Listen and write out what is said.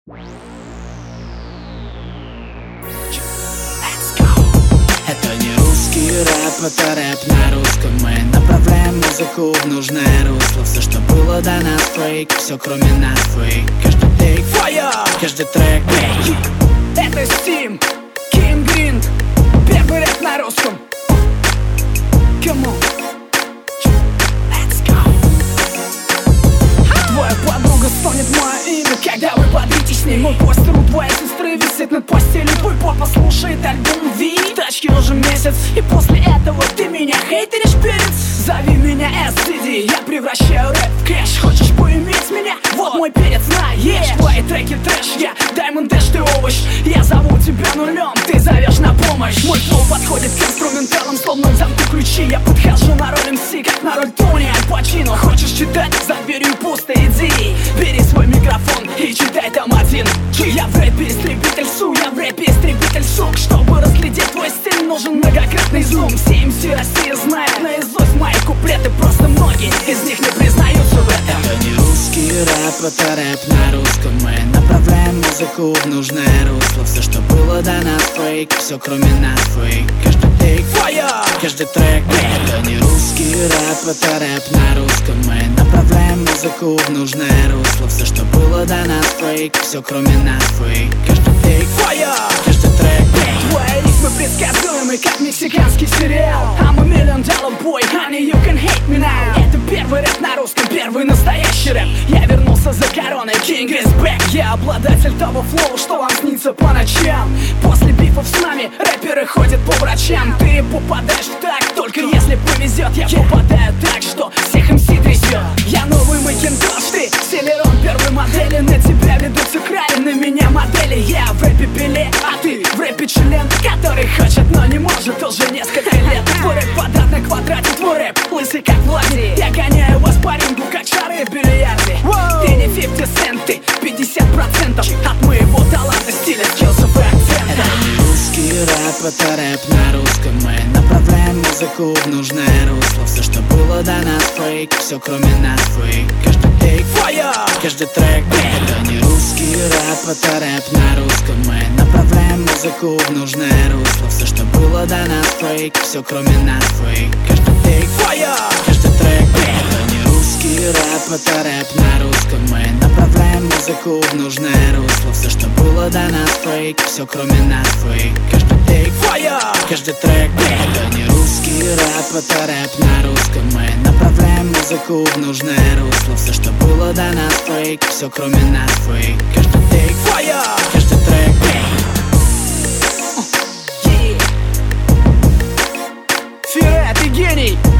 Это не русский рэп, это рэп на русском. Мы направляем музыку в нужное русло. Все, что было до нас, фейк, все кроме нас фейк. Каждый тейк файр, каждый трек фейк. Это Steam, King Green, первый рэп на русском. Come on. Твоя подруга стонет мое имя, когда вы бодритесь с ней. Мой постер у твоей сестры висит над постелью. Твой папа слушает альбом Ви, тачки уже месяц. И после этого ты меня хейтеришь, перец. Зови меня SCD, я превращаю рэп в кэш. Хочешь поиметь меня? Вот мой перец, наешь. Твои треки трэш, я Diamond Dash, ты овощ. Я зову тебя нулем, ты зовешь на помощь. Мой флоу подходит к инструменталам, словно в замку ключи. Я подхожу на роль MC, как на роль Тони Аль Пачино. Хочешь читать? За дверью пусто, иди. Бери свой микрофон и читай там один. Я в рэпе истребитель су, я в рэпе истребитель сук. Чтобы разглядеть твой стиль, нужен многократный зум. Все MC России знают наизусть мои куплеты. Просто многие из них не признаются в этом. Это не русский рэп, это рэп на русском. Мы направляем музыку в нужное русло. Все, что было до нас, фейк, все кроме нас фейк. Каждый тейк файр, каждый трек фейк. Это не русский рэп, это рэп на русском. Мы направляем музыку в нужное русло. Все, что было до нас, фейк, все кроме нас фейк. Каждый тейк файр, каждый трек фейк. Твои ритмы предсказуемы, как мексиканский сериал. I'm a $1 million boy, honey, you can hate me now. Это первый рэп на русском, первый настоящий рэп. Я вернулся за короной, King is back. Я обладатель того флоу, что вам снится по ночам. После бифов с нами рэперы ходят по врачам. Ты попадаешь в так, только если повезет. Я попадаю так, что всех MC трясет. Я новый Макинтош, ты Селерон первой модели. На тебя ведутся крали, на меня модели. Я в рэпе Пеле, а ты в рэпе член, который хочет, но не может уже несколько лет. Твой рэп квадрат на квадрате, твой рэп лысый как в лагере. Я гоняю вас по рингу, как шары в бильярде. Ты не 50 Cent, ты 50% от моего таланта, стиля, скиллсов и акцента. Это не русский рэп, это рэп на русском. Мы направляем музыку в нужное русло. Все, что было до нас, фейк, все кроме нас фейк. Каждый тейк файр, каждый трек фейк. Это не русский рэп, это рэп на русском. Мы направляем музыку в нужное русло. Все, что было до нас, фейк, все кроме нас фейк. Каждый тейк файр, каждый трек фейк. Это не русский рэп, это рэп на русском. Мы направляем музыку в нужное русло. Все, что было до нас, фейк, все кроме нас фейк. Каждый тейк файр, каждый трек фейк. Это не русский рэп, это рэп на русском. Мы направляем музыку в нужное русло. Все, что было до нас, фейк, все кроме нас фейк. Каждый тейк файр, каждый трек фейк. Фире, ты гений!